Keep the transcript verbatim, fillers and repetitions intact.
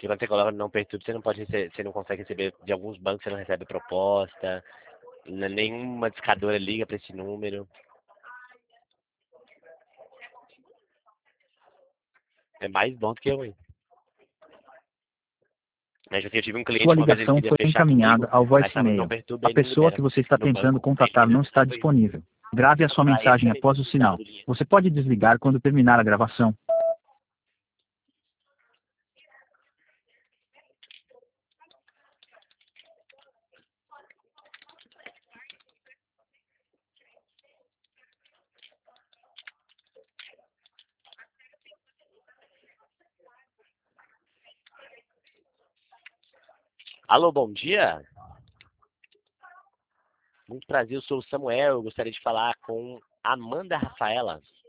que quando você coloca no não perturbe, você não pode receber, você não consegue receber, de alguns bancos você não recebe proposta, n- nenhuma discadora liga para esse número. É mais bom do que eu, hein? Mas assim, eu tive um cliente Sua que uma vez ele ligação queria foi fechar encaminhada comigo, ao mas estava no não voicemail. perturbe, A aí não pessoa que libera você está no tentando banco, aí contatar ele não não está foi isso. disponível. Grave a sua Para ele mensagem também após o precisava sinal. do dinheiro. Você pode desligar quando terminar a gravação. Alô, bom dia. Muito prazer, eu sou o Samuel. Eu gostaria de falar com Amanda Rafaela.